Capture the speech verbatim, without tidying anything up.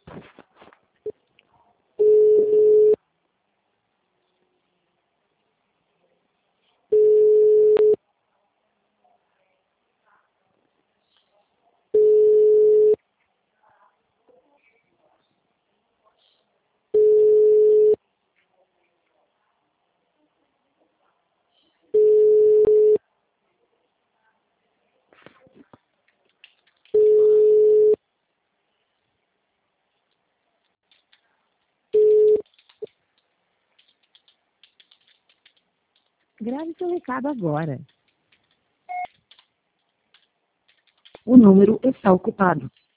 Grave seu recado agora. O número está ocupado.